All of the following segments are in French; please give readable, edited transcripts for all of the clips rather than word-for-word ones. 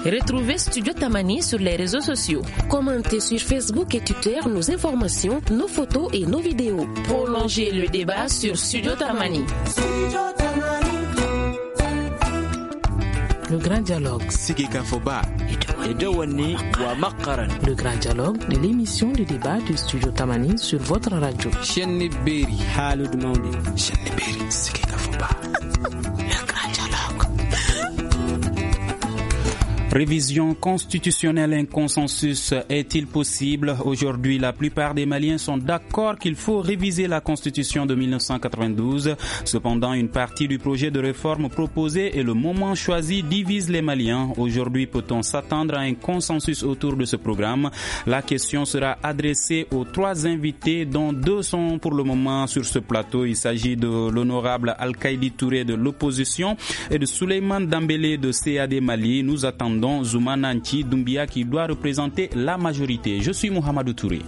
Retrouvez Studio Tamani sur les réseaux sociaux. Commentez sur Facebook et Twitter nos informations, nos photos et nos vidéos. Prolongez le débat sur Studio Tamani. Le grand dialogue. Le grand dialogue de l'émission de débat de Studio Tamani sur votre radio. Le grand dialogue. Révision constitutionnelle, un consensus est-il possible? Aujourd'hui, la plupart des Maliens sont d'accord qu'il faut réviser la Constitution de 1992. Cependant, une partie du projet de réforme proposé et le moment choisi divise les Maliens. Aujourd'hui, peut-on s'attendre à un consensus autour de ce programme? La question sera adressée aux 3 invités, dont 2 sont pour le moment sur ce plateau. Il s'agit de l'honorable Al-Kaïdi Touré de l'opposition et de Souleymane Dambélé de CAD Mali. Nous attendons Zoumana Nti Doumbia qui doit représenter la majorité. Je suis Mohamedou Touré.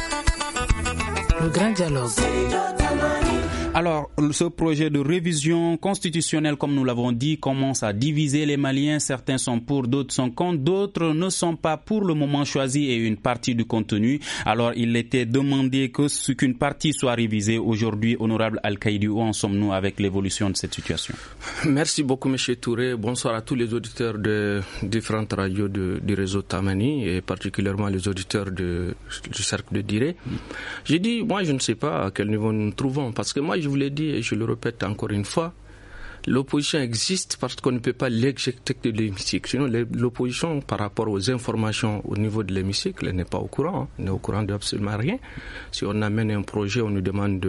Le grand dialogue. Alors, ce projet de révision constitutionnelle, comme nous l'avons dit, commence à diviser les Maliens. Certains sont pour, d'autres sont contre, d'autres ne sont pas pour le moment choisi et une partie du contenu. Alors, il était demandé qu'une partie soit révisée. Aujourd'hui, honorable Al-Kaïdi, où en sommes-nous avec l'évolution de cette situation? Merci beaucoup, M. Touré. Bonsoir à tous les auditeurs de différentes radios du réseau Tamani et particulièrement les auditeurs du cercle de Diré. J'ai dit, moi, je ne sais pas à quel niveau nous nous trouvons parce que moi, je vous l'ai dit et je le répète encore une fois, l'opposition existe parce qu'on ne peut pas l'éjecter de l'hémicycle. Sinon, l'opposition, par rapport aux informations au niveau de l'hémicycle, elle n'est pas au courant. Elle n'est au courant d'absolument rien. Si on amène un projet, on nous demande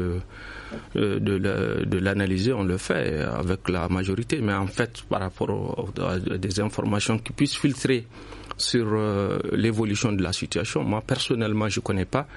de l'analyser, on le fait avec la majorité. Mais en fait, par rapport à des informations qui puissent filtrer sur l'évolution de la situation, moi, personnellement, je ne connais pas.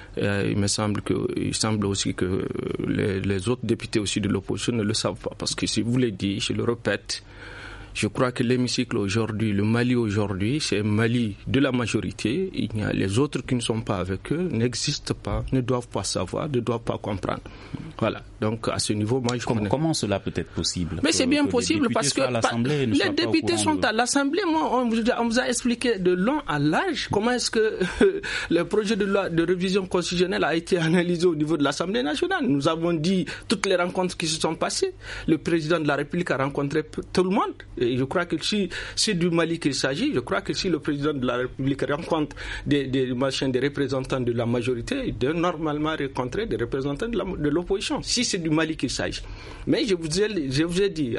Il semble aussi que les autres députés aussi de l'opposition ne le savent pas. Parce que si vous l'avez dit, je le répète, je crois que l'hémicycle aujourd'hui, le Mali aujourd'hui, c'est un Mali de la majorité. Il y a les autres qui ne sont pas avec eux, n'existent pas, ne doivent pas savoir, ne doivent pas comprendre. Voilà. Donc à ce niveau, moi je connais. Comment cela peut être possible? Mais c'est bien possible parce que les députés sont à l'Assemblée. Moi, on vous a expliqué de long à large comment est-ce que le projet de loi de révision constitutionnelle a été analysé au niveau de l'Assemblée nationale. Nous avons dit toutes les rencontres qui se sont passées. Le président de la République a rencontré tout le monde. Et je crois que si c'est du Mali qu'il s'agit, je crois que si le président de la République rencontre des représentants de la majorité, il doit normalement rencontrer des représentants de l'opposition. Si c'est du Mali qu'il s'agit. Mais je vous ai dit,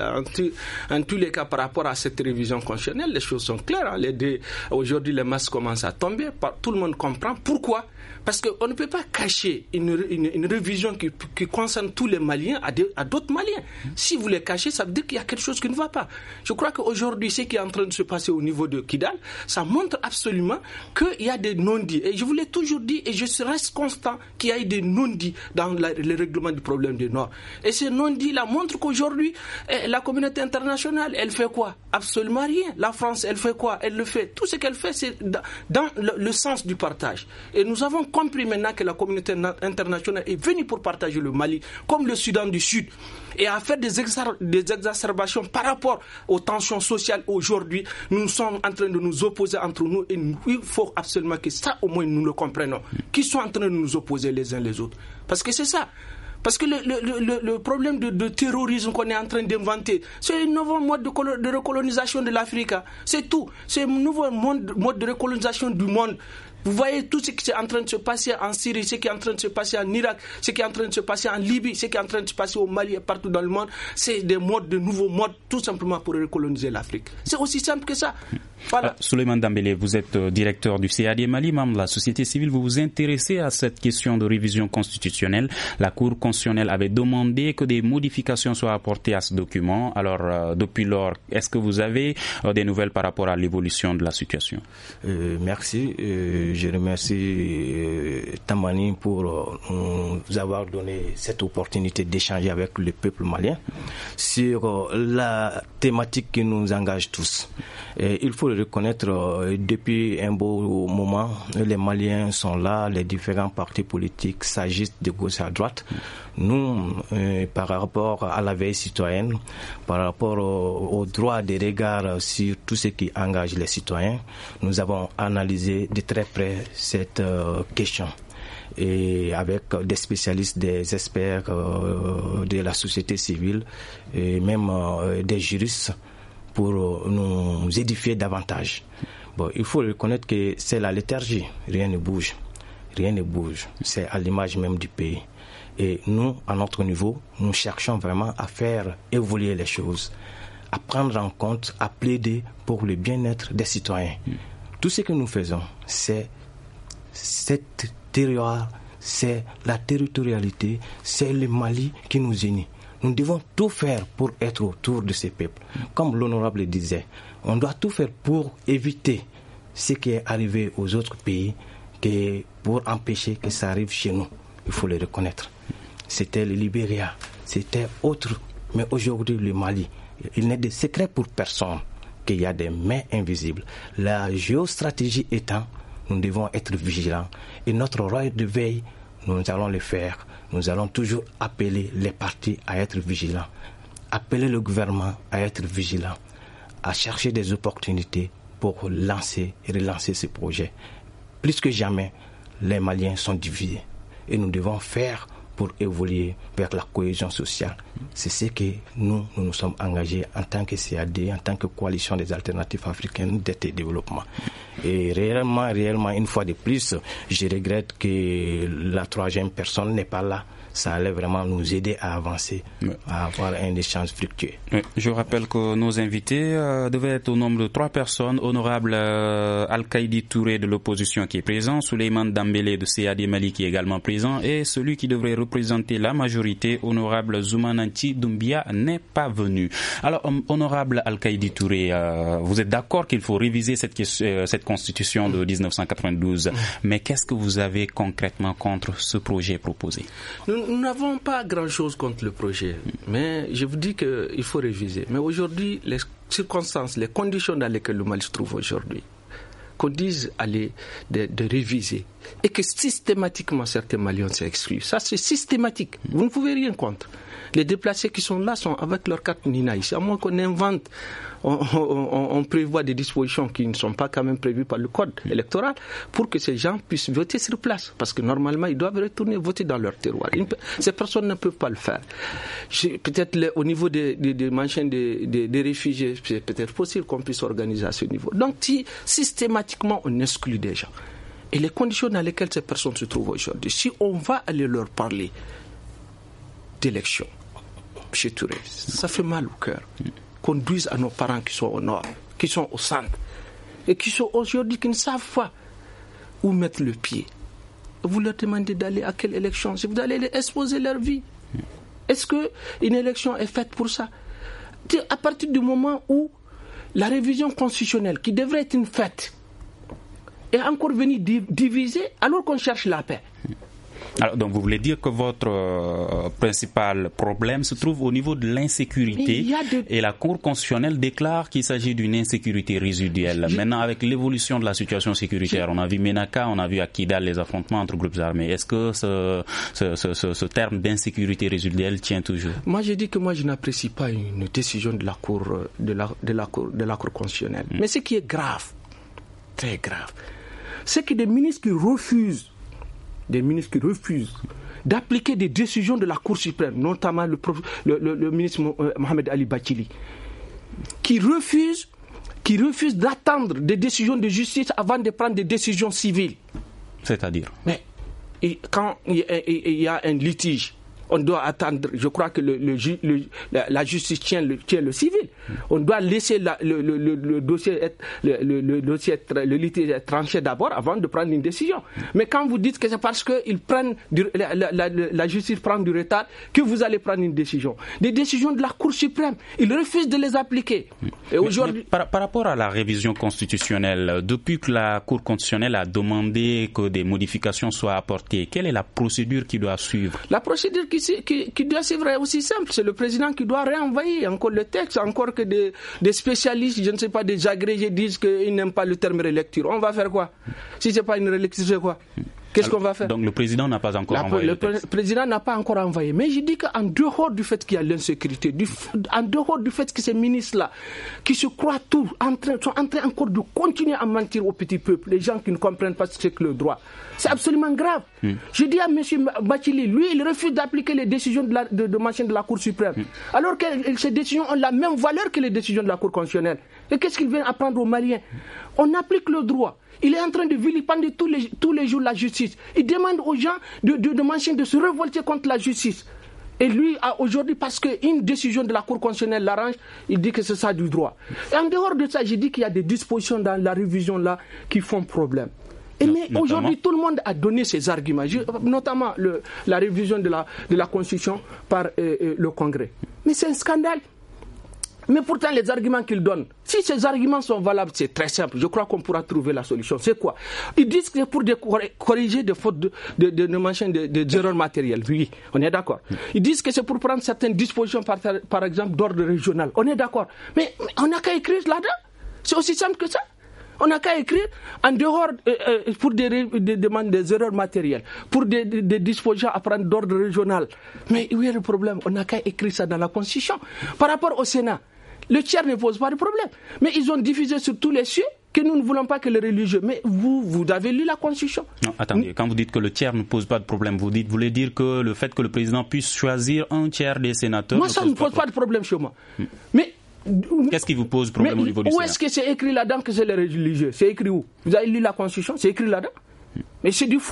en tous les cas, par rapport à cette révision constitutionnelle, les choses sont claires. Aujourd'hui, les masses commencent à tomber. Tout le monde comprend. Pourquoi? Parce qu'on ne peut pas cacher une révision qui concerne tous les Maliens à d'autres Maliens. Si vous les cachez, ça veut dire qu'il y a quelque chose qui ne va pas. Je crois qu'aujourd'hui, ce qui est en train de se passer au niveau de Kidal, ça montre absolument qu'il y a des non-dits. Et je vous l'ai toujours dit, et je reste constant qu'il y a des non-dits dans le règlement du problème du Nord. Et ces non-dits-là montrent qu'aujourd'hui, la communauté internationale, elle fait quoi? Absolument rien. La France, elle fait quoi? Elle le fait. Tout ce qu'elle fait, c'est dans le sens du partage. Et nous avons compris maintenant que la communauté internationale est venue pour partager le Mali, comme le Soudan du Sud, et à faire des exacerbations par rapport aux tensions sociales aujourd'hui. Nous sommes en train de nous opposer entre nous et il faut absolument que ça, au moins, nous le comprenions. Qui sont en train de nous opposer les uns les autres. Parce que c'est ça. Parce que le problème de terrorisme qu'on est en train d'inventer, c'est un nouveau mode de recolonisation de l'Afrique. C'est tout. C'est un nouveau mode de recolonisation du monde. Vous voyez tout ce qui est en train de se passer en Syrie, ce qui est en train de se passer en Irak, ce qui est en train de se passer en Libye, ce qui est en train de se passer au Mali et partout dans le monde. C'est des nouveaux modes, tout simplement pour recoloniser l'Afrique. C'est aussi simple que ça. Voilà. Souleymane Dambélé, vous êtes directeur du CAD Mali, membre de la société civile. Vous vous intéressez à cette question de révision constitutionnelle. La Cour constitutionnelle avait demandé que des modifications soient apportées à ce document. Alors, depuis lors, est-ce que vous avez des nouvelles par rapport à l'évolution de la situation? Merci. je remercie Tamani pour nous avoir donné cette opportunité d'échanger avec le peuple malien sur la thématique qui nous engage tous. Et il faut le reconnaître, depuis un beau moment, les Maliens sont là, les différents partis politiques s'agissent de gauche à droite. Nous, par rapport à la veille citoyenne, par rapport au droit de regard sur tout ce qui engage les citoyens, nous avons analysé de très près cette question. Et avec des spécialistes, des experts de la société civile et même des juristes pour nous édifier davantage. Bon, il faut reconnaître que c'est la léthargie, rien ne bouge. Rien ne bouge, c'est à l'image même du pays. Et nous, à notre niveau, nous cherchons vraiment à faire évoluer les choses, à prendre en compte, à plaider pour le bien-être des citoyens. Tout ce que nous faisons, c'est cette terroir, c'est la territorialité, c'est le Mali qui nous unit. Nous devons tout faire pour être autour de ces peuples. Comme l'honorable disait, on doit tout faire pour éviter ce qui est arrivé aux autres pays, pour empêcher que ça arrive chez nous. Il faut le reconnaître. C'était le Libéria, c'était autre, mais aujourd'hui le Mali. Il n'est de secret pour personne qu'il y a des mains invisibles. La géostratégie étant, nous devons être vigilants. Et notre rôle de veille, nous allons le faire. Nous allons toujours appeler les partis à être vigilants, appeler le gouvernement à être vigilant, à chercher des opportunités pour lancer et relancer ce projet. Plus que jamais, les Maliens sont divisés et nous devons faire pour évoluer vers la cohésion sociale. C'est ce que nous sommes engagés en tant que CAD, en tant que coalition des alternatives africaines d'aide et développement. Et réellement, une fois de plus, je regrette que la troisième personne n'est pas là. Ça allait vraiment nous aider à avancer, à avoir un échange fructueux. Je rappelle que nos invités devaient être au nombre de 3 personnes. Honorable Al-Kaïdi Touré de l'opposition qui est présent, Souleymane Dambélé de CAD Mali qui est également présent, et celui qui devrait représenter la majorité, honorable Zoumananti Doumbia, n'est pas venu. Alors, honorable Al-Kaïdi Touré, vous êtes d'accord qu'il faut réviser cette constitution de 1992, mais qu'est-ce que vous avez concrètement contre ce projet proposé? Nous n'avons pas grand-chose contre le projet, mais je vous dis qu'il faut réviser. Mais aujourd'hui, les circonstances, les conditions dans lesquelles le Mali se trouve aujourd'hui, qu'on dise de réviser, et que systématiquement certains Maliens sont exclus. Ça, c'est systématique. Vous ne pouvez rien contre. Les déplacés qui sont là sont avec leur carte Nina ici. À moins qu'on invente, on prévoit des dispositions qui ne sont pas quand même prévues par le code électoral pour que ces gens puissent voter sur place. Parce que normalement, ils doivent retourner voter dans leur terroir. Ces personnes ne peuvent pas le faire. Peut-être au niveau des réfugiés, c'est peut-être possible qu'on puisse organiser à ce niveau. Donc, systématiquement, on exclut des gens. Et les conditions dans lesquelles ces personnes se trouvent aujourd'hui, si on va aller leur parler d'élection, M. Touré, ça fait mal au cœur. Conduisent à nos parents qui sont au nord, qui sont au centre, et qui sont aujourd'hui, qui ne savent pas où mettre le pied. Vous leur demandez d'aller à quelle élection? Si vous allez les exposer leur vie. Est-ce qu'une élection est faite pour ça? À partir du moment où la révision constitutionnelle, qui devrait être une fête, est encore venue diviser, alors qu'on cherche la paix. Alors, donc vous voulez dire que votre principal problème se trouve au niveau de l'insécurité et la Cour constitutionnelle déclare qu'il s'agit d'une insécurité résiduelle. Maintenant, avec l'évolution de la situation sécuritaire, on a vu Ménaka, on a vu à Kidal les affrontements entre groupes armés. Est-ce que ce terme d'insécurité résiduelle tient toujours? Moi, j'ai dit que je n'apprécie pas une décision de la Cour constitutionnelle. Mais ce qui est grave, très grave, c'est que des ministres qui refusent d'appliquer des décisions de la Cour suprême, notamment le ministre Mohamed Ali Bachili, qui refuse d'attendre des décisions de justice avant de prendre des décisions civiles. C'est-à-dire? Mais quand il y a un litige On doit attendre, je crois que la justice tient le civil. On doit laisser le dossier le litige être tranché d'abord avant de prendre une décision. Mais quand vous dites que c'est parce que la justice prend du retard que vous allez prendre une décision. Des décisions de la Cour suprême, ils refusent de les appliquer. Et aujourd'hui, par rapport à la révision constitutionnelle, depuis que la Cour constitutionnelle a demandé que des modifications soient apportées, quelle est la procédure qui doit suivre? La procédure qui doit suivre est aussi simple. C'est le président qui doit réenvoyer encore le texte, encore que des spécialistes, je ne sais pas, des agrégés disent qu'ils n'aiment pas le terme relecture. On va faire quoi? Si ce n'est pas une relecture, c'est quoi? Qu'est-ce qu'on va faire? Donc le président n'a pas encore envoyé le texte. Le président n'a pas encore envoyé. Mais je dis qu'en dehors du fait qu'il y a l'insécurité, en dehors du fait que ces ministres-là, qui se croient tout, sont en train encore de continuer à mentir au petit peuple, les gens qui ne comprennent pas ce que le droit. C'est absolument grave. Je dis à M. Bachili, lui, il refuse d'appliquer les décisions de la Cour suprême. Alors que ces décisions ont la même valeur que les décisions de la Cour constitutionnelle. Et qu'est-ce qu'il vient apprendre aux Maliens? On applique le droit. Il est en train de vilipender tous les jours la justice. Il demande aux gens de Manchin de se révolter contre la justice. Et lui, aujourd'hui, parce qu'une décision de la Cour constitutionnelle l'arrange, il dit que c'est ça du droit. Et en dehors de ça, j'ai dit qu'il y a des dispositions dans la révision là qui font problème. Mais aujourd'hui, tout le monde a donné ses arguments, notamment la révision de la Constitution par le Congrès. Mais c'est un scandale. Mais pourtant, les arguments qu'ils donnent, si ces arguments sont valables, c'est très simple. Je crois qu'on pourra trouver la solution. C'est quoi? Ils disent que c'est pour corriger des fautes des erreurs matérielles. Oui, on est d'accord. Ils disent que c'est pour prendre certaines dispositions, par exemple, d'ordre régional. On est d'accord. Mais on n'a qu'à écrire là-dedans. C'est aussi simple que ça. On n'a qu'à écrire en dehors pour des demandes des erreurs matérielles, pour des dispositions à prendre d'ordre régional. Mais où est le problème? On n'a qu'à écrire ça dans la Constitution. Par rapport au Sénat, le tiers ne pose pas de problème. Mais ils ont diffusé sur tous les cieux que nous ne voulons pas que les religieux. Mais vous avez lu la Constitution? Non, attendez, quand vous dites que le tiers ne pose pas de problème, vous voulez dire que le fait que le président puisse choisir un tiers des sénateurs... Moi, ça ne pose pas de problème chez moi. Mais... Qu'est-ce qui vous pose problème au niveau du Sénat? Où est-ce que c'est écrit là-dedans que c'est les religieux? C'est écrit où? Vous avez lu la Constitution? C'est écrit là-dedans? Mais c'est du faux.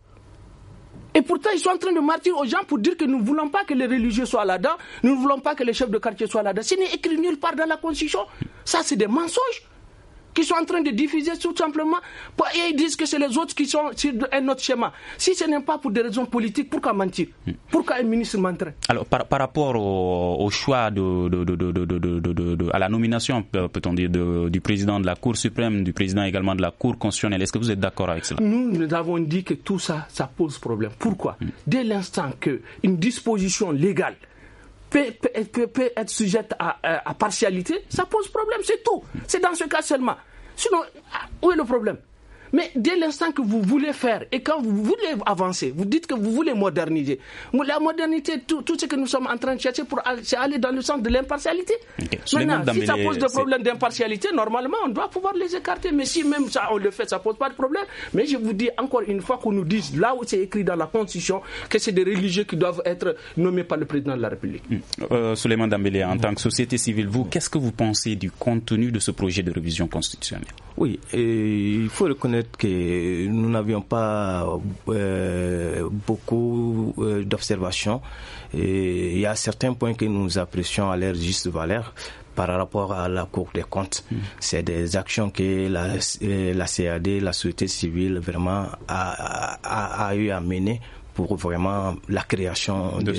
Et pourtant, ils sont en train de mentir aux gens pour dire que nous ne voulons pas que les religieux soient là-dedans, nous ne voulons pas que les chefs de quartier soient là-dedans. Ce n'est écrit nulle part dans la Constitution. Ça, c'est des mensonges qui sont en train de diffuser tout simplement. Et ils disent que c'est les autres qui sont sur un autre schéma. Si ce n'est pas pour des raisons politiques, pourquoi mentir? Pourquoi un ministre menterait? Alors, par rapport au choix à la nomination, peut-on dire, du président de la Cour suprême, du président également de la Cour constitutionnelle, est-ce que vous êtes d'accord avec cela? Nous avons dit que tout ça, ça pose problème. Pourquoi? Dès l'instant qu'une disposition légale peut être sujette à partialité, ça pose problème, c'est tout. C'est dans ce cas seulement. Sinon, où est le problème? Mais dès l'instant que vous voulez faire et quand vous voulez avancer, vous dites que vous voulez moderniser. La modernité, tout ce que nous sommes en train de chercher, c'est aller dans le sens de l'impartialité. Okay. Maintenant, si ça pose des problèmes d'impartialité, normalement, on doit pouvoir les écarter. Mais si même ça, on le fait, ça ne pose pas de problème. Mais je vous dis encore une fois qu'on nous dise, là où c'est écrit dans la Constitution, que c'est des religieux qui doivent être nommés par le président de la République. Souleymane Dambélé, en tant que société civile, vous, qu'est-ce que vous pensez du contenu de ce projet de révision constitutionnelle? Oui, il faut reconnaître que nous n'avions pas beaucoup d'observations. Il y a certains points que nous apprécions à leur juste valeur par rapport à la Cour des comptes. C'est des actions que la CAD, la société civile, vraiment a eu à mener pour vraiment la création de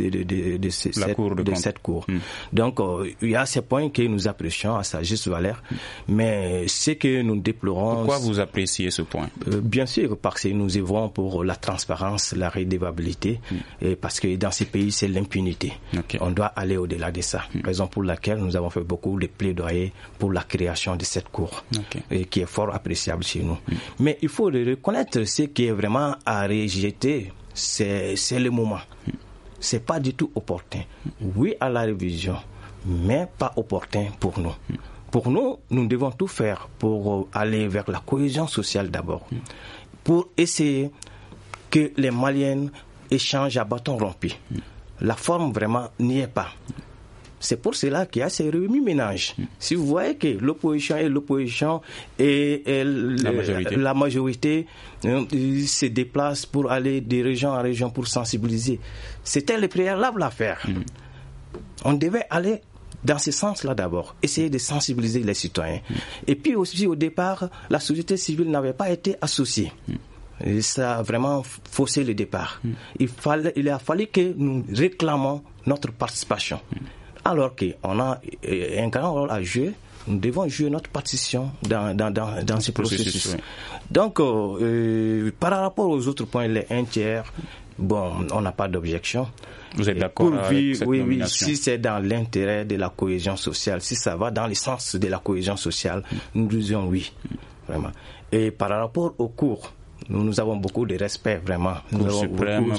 cette cour. Donc, il y a ces points que nous apprécions à sa juste valeur, mais ce que nous déplorons... Pourquoi vous appréciez ce point? Bien sûr, parce que nous œuvrons pour la transparence, la redevabilité, et parce que dans ces pays, c'est l'impunité. Okay. On doit aller au-delà de ça. Raison pour laquelle nous avons fait beaucoup de plaidoyer pour la création de cette cour, et qui est fort appréciable chez nous. Mais il faut reconnaître ce qui est vraiment à rejeter. C'est le moment. C'est pas du tout opportun. Oui à la révision, mais pas opportun pour nous. Pour nous, nous devons tout faire pour aller vers la cohésion sociale d'abord, pour essayer que les Maliens échangent à bâton rompu. La forme vraiment n'y est pas. C'est pour cela qu'il y a ces remue-ménages. Si vous voyez que l'opposition et la majorité se déplacent pour aller de région en région pour sensibiliser, c'était le préalable à faire. On devait aller dans ce sens-là d'abord, essayer de sensibiliser les citoyens. Et puis aussi au départ, la société civile n'avait pas été associée. Et ça a vraiment faussé le départ. Il a fallu que nous réclamions notre participation. Alors qu'on a un grand rôle à jouer, nous devons jouer notre partition dans ce processus. Donc, par rapport aux autres points, les 1 tiers, on n'a pas d'objection. Vous êtes d'accord avec cette nomination? Si c'est dans l'intérêt de la cohésion sociale, si ça va dans le sens de la cohésion sociale, nous disons oui, vraiment. Et par rapport au cours, nous avons beaucoup de respect, vraiment. Cour suprême,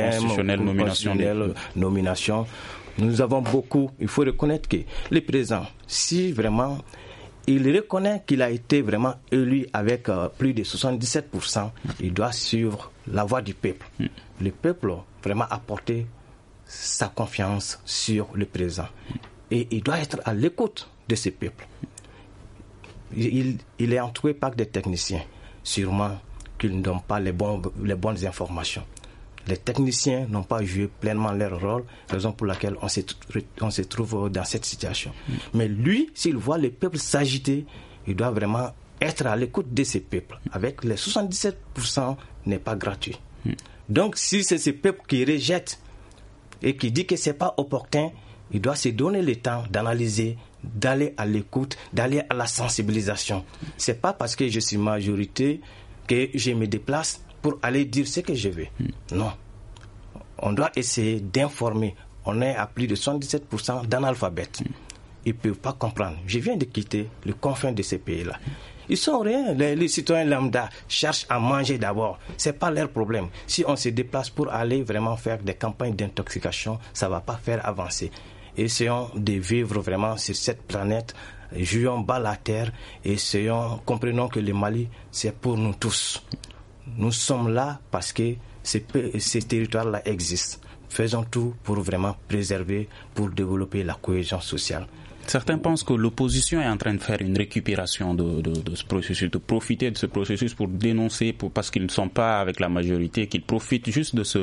nomination. Nous avons beaucoup. Il faut reconnaître que le président, si vraiment il reconnaît qu'il a été vraiment élu avec plus de 77%, il doit suivre la voie du peuple. Le peuple vraiment a porté sa confiance sur le président. Et il doit être à l'écoute de ce peuple. Il est entouré par des techniciens. Sûrement qu'ils ne donnent pas les bonnes informations. Les techniciens n'ont pas joué pleinement leur rôle, raison pour laquelle on se trouve dans cette situation. Mais lui, s'il voit le peuple s'agiter, il doit vraiment être à l'écoute de ce peuple. Avec les 77% n'est pas gratuit. Donc si c'est ce peuple qui rejette et qui dit que ce n'est pas opportun, il doit se donner le temps d'analyser, d'aller à l'écoute, d'aller à la sensibilisation. Ce n'est pas parce que je suis majorité que je me déplace pour aller dire ce que je veux. Non. On doit essayer d'informer. On est à plus de 77% d'analphabètes. Ils ne peuvent pas comprendre. Je viens de quitter le confin de ces pays-là. Ils sont rien. Les citoyens lambda cherchent à manger d'abord. Ce n'est pas leur problème. Si on se déplace pour aller vraiment faire des campagnes d'intoxication, ça ne va pas faire avancer. Essayons de vivre vraiment sur cette planète. Jouons bas la terre. Comprenons que le Mali, c'est pour nous tous. Nous sommes là parce que ces territoires-là existent. Faisons tout pour vraiment préserver, pour développer la cohésion sociale. Certains pensent que l'opposition est en train de faire une récupération de ce processus, de profiter de ce processus pour dénoncer, parce qu'ils ne sont pas avec la majorité, qu'ils profitent juste de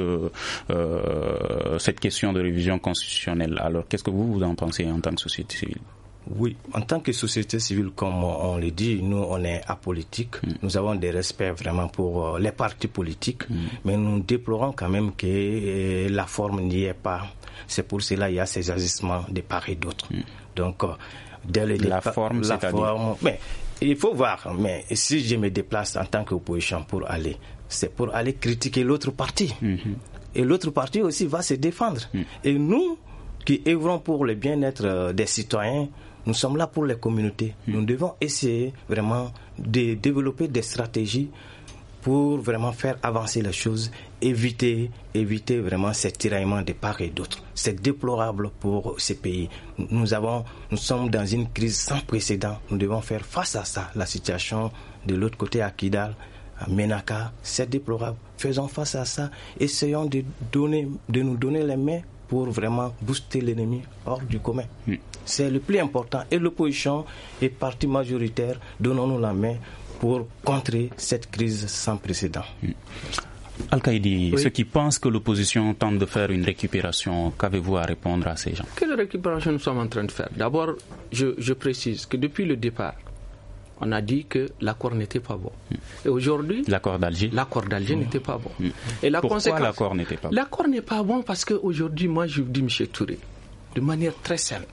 cette question de révision constitutionnelle. Alors, qu'est-ce que vous en pensez en tant que société civile? Oui, en tant que société civile, comme on le dit, nous, on est apolitique. Nous avons des respects vraiment pour les partis politiques, mais nous déplorons quand même que la forme n'y est pas. C'est pour cela qu'il y a ces agissements de part et d'autre. Donc, dès le départ, la forme, mais il faut voir. Mais si je me déplace en tant qu'opposition pour aller, c'est pour aller critiquer l'autre parti. Et l'autre parti aussi va se défendre. Et nous, qui œuvrons pour le bien-être des citoyens, nous sommes là pour les communautés. Nous devons essayer vraiment de développer des stratégies pour vraiment faire avancer les choses, éviter vraiment ces tiraillements de part et d'autre. C'est déplorable pour ces pays. Nous sommes dans une crise sans précédent. Nous devons faire face à ça. La situation de l'autre côté à Kidal, à Ménaka, c'est déplorable. Faisons face à ça. Essayons de nous donner les mains pour vraiment booster l'ennemi hors du commun. C'est le plus important. Et l'opposition et parti majoritaire, donnons-nous la main pour contrer cette crise sans précédent. Al-Kaïdi, ceux qui pensent que l'opposition tente de faire une récupération, qu'avez-vous à répondre à ces gens? Quelle récupération nous sommes en train de faire? D'abord, je précise que depuis le départ, on a dit que l'accord n'était pas bon. Et aujourd'hui... L'accord d'Alger n'était pas bon. Et pourquoi l'accord n'était pas bon? L'accord n'est pas bon parce qu'aujourd'hui, moi je vous dis, M. Touré, de manière très simple,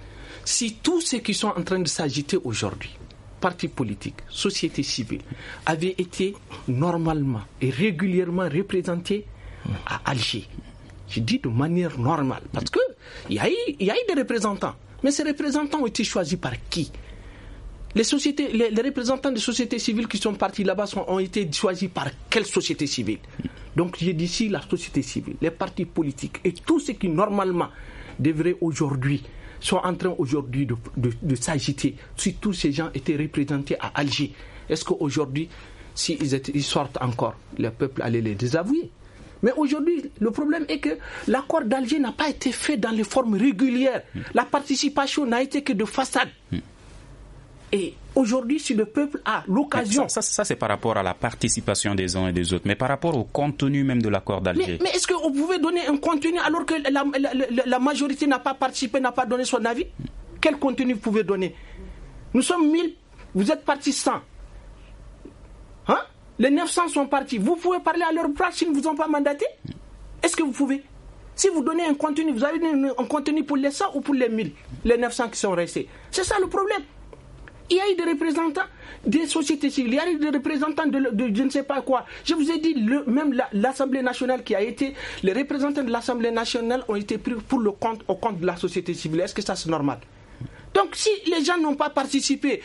si tous ceux qui sont en train de s'agiter aujourd'hui, partis politiques, société civile, avaient été normalement et régulièrement représentés à Alger, je dis de manière normale, parce qu'il y a eu des représentants, mais ces représentants ont été choisis par qui? Les représentants des sociétés civiles qui sont partis là-bas ont été choisis par quelle société civile? Donc j'ai dit ici la société civile, les partis politiques et tous ceux qui normalement devraient aujourd'hui, sont en train aujourd'hui de s'agiter. Si tous ces gens étaient représentés à Alger, est-ce qu'aujourd'hui, s'ils sortent encore, le peuple allait les désavouer? Mais aujourd'hui, le problème est que l'accord d'Alger n'a pas été fait dans les formes régulières. La participation n'a été que de façade. Et aujourd'hui, si le peuple a l'occasion... Ça, c'est par rapport à la participation des uns et des autres, mais par rapport au contenu même de l'accord d'Alger. Mais est-ce que vous pouvez donner un contenu alors que la majorité n'a pas participé, n'a pas donné son avis? Quel contenu vous pouvez donner? Nous sommes 1000, vous êtes partis 100. Hein? Les 900 sont partis. Vous pouvez parler à leur place s'ils ne vous ont pas mandaté? Est-ce que vous pouvez? Si vous donnez un contenu, vous avez donné un contenu pour les 100 ou pour les 1000, les 900 qui sont restés? C'est ça le problème. Il y a eu des représentants des sociétés civiles, il y a eu des représentants de je ne sais pas quoi. Je vous ai dit, même l'Assemblée nationale qui a été, les représentants de l'Assemblée nationale ont été pris au compte de la société civile. Est-ce que ça c'est normal? Donc si les gens n'ont pas participé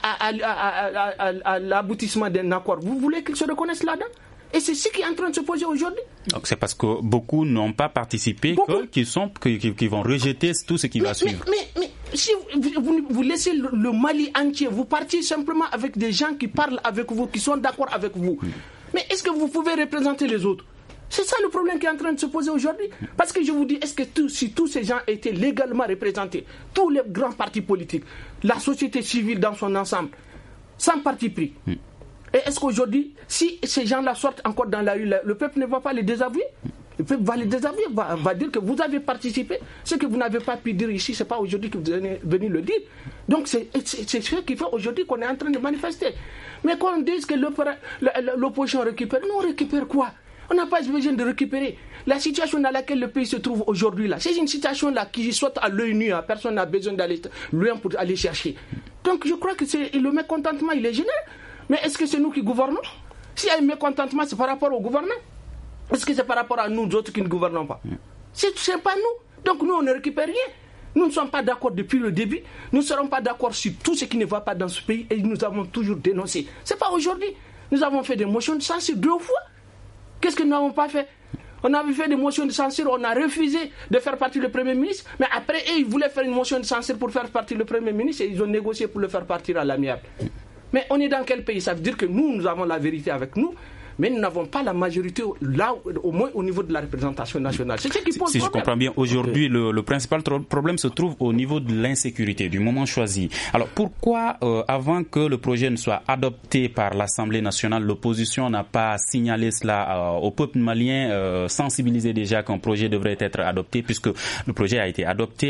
à l'aboutissement d'un accord, vous voulez qu'ils se reconnaissent là-dedans? Et c'est ce qui est en train de se poser aujourd'hui. Donc c'est parce que beaucoup n'ont pas participé qu'ils vont rejeter tout ce qui va suivre. Mais si vous laissez le Mali entier, vous partez simplement avec des gens qui parlent avec vous, qui sont d'accord avec vous. Mais est-ce que vous pouvez représenter les autres? C'est ça le problème qui est en train de se poser aujourd'hui. Parce que je vous dis, est-ce que si tous ces gens étaient légalement représentés, tous les grands partis politiques, la société civile dans son ensemble, sans parti pris, et est-ce qu'aujourd'hui, si ces gens-là sortent encore dans la rue, le peuple ne va pas les désavouer? Le peuple va les désavouer, va dire que vous avez participé. Ce que vous n'avez pas pu dire ici, ce n'est pas aujourd'hui que vous êtes venu le dire. Donc c'est ce qui fait aujourd'hui qu'on est en train de manifester. Mais quand on dit que l'opposition récupère, nous on récupère quoi? On n'a pas besoin de récupérer. La situation dans laquelle le pays se trouve aujourd'hui, là, c'est une situation là qui saute à l'œil nu. Personne n'a besoin d'aller loin pour aller chercher. Donc je crois que le mécontentement, il est général. Mais est-ce que c'est nous qui gouvernons? S'il y a un mécontentement, c'est par rapport au gouvernement? Est-ce que c'est par rapport à nous autres qui ne gouvernons pas? C'est pas nous. Donc nous, on ne récupère rien. Nous ne sommes pas d'accord depuis le début. Nous ne serons pas d'accord sur tout ce qui ne va pas dans ce pays et nous avons toujours dénoncé. Ce n'est pas aujourd'hui. Nous avons fait des motions de censure 2 fois. Qu'est-ce que nous n'avons pas fait? On avait fait des motions de censure, on a refusé de faire partie le Premier ministre, mais après, ils voulaient faire une motion de censure pour faire partie le Premier ministre et ils ont négocié pour le faire partir à l'amiable. Mais on est dans quel pays? Ça veut dire que nous avons la vérité avec nous, mais nous n'avons pas la majorité là, au moins au niveau de la représentation nationale. C'est ce qui pose problème. Si je comprends bien, aujourd'hui, le principal problème se trouve au niveau de l'insécurité, du moment choisi. Alors pourquoi, avant que le projet ne soit adopté par l'Assemblée nationale, l'opposition n'a pas signalé cela au peuple malien, sensibilisé déjà qu'un projet devrait être adopté, puisque le projet a été adopté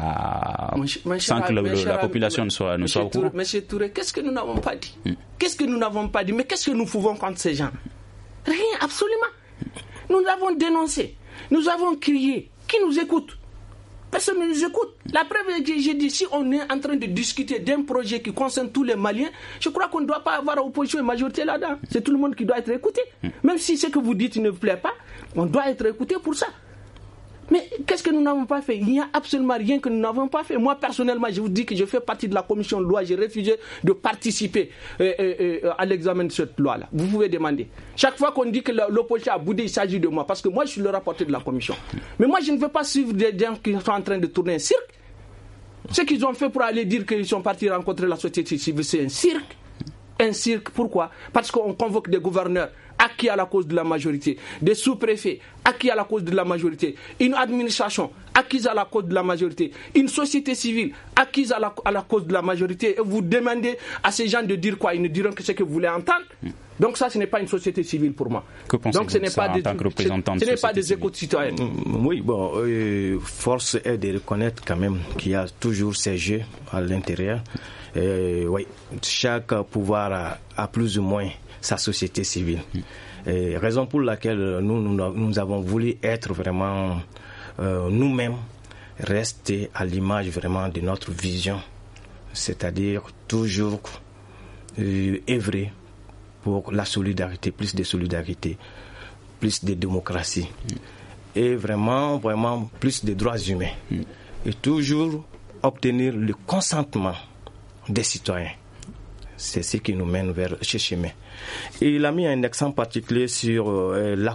sans que la population ne soit au courant? Monsieur Touré, qu'est-ce que nous n'avons pas dit? Qu'est-ce que nous n'avons pas dit? Mais qu'est-ce que nous pouvons contre ces gens? Rien, absolument. Nous l'avons dénoncé. Nous avons crié. Qui nous écoute? Personne ne nous écoute. La preuve, j'ai dit, si on est en train de discuter d'un projet qui concerne tous les Maliens, je crois qu'on ne doit pas avoir opposition et majorité là-dedans. C'est tout le monde qui doit être écouté. Même si ce que vous dites ne vous plaît pas, on doit être écouté pour ça. Mais qu'est-ce que nous n'avons pas fait? Il n'y a absolument rien que nous n'avons pas fait. Moi, personnellement, je vous dis que je fais partie de la commission de loi. J'ai refusé de participer à l'examen de cette loi-là. Vous pouvez demander. Chaque fois qu'on dit que l'opposition a boudé, il s'agit de moi. Parce que moi, je suis le rapporteur de la commission. Mais moi, je ne veux pas suivre des gens qui sont en train de tourner un cirque. Ce qu'ils ont fait pour aller dire qu'ils sont partis rencontrer la société civile, c'est un cirque. Un cirque, pourquoi? Parce qu'on convoque des gouverneurs acquis à la cause de la majorité, des sous-préfets acquis à la cause de la majorité, une administration acquise à la cause de la majorité, une société civile acquise à la cause de la majorité, et vous demandez à ces gens de dire quoi? Ils ne diront que ce que vous voulez entendre. Donc ça, ce n'est pas une société civile pour moi. Que pensez-vous de ça en tant que représentant de ce n'est pas des écoutes citoyennes. Oui, bon, force est de reconnaître quand même qu'il y a toujours ces jeux à l'intérieur. Oui, chaque pouvoir a plus ou moins sa société civile. Raison pour laquelle nous avons voulu être vraiment nous-mêmes, rester à l'image vraiment de notre vision, c'est-à-dire toujours œuvrer pour la solidarité, plus de solidarité, plus de démocratie et vraiment plus de droits humains et toujours obtenir le consentement des citoyens. C'est ce qui nous mène vers ce chemin. Et il a mis un accent particulier sur la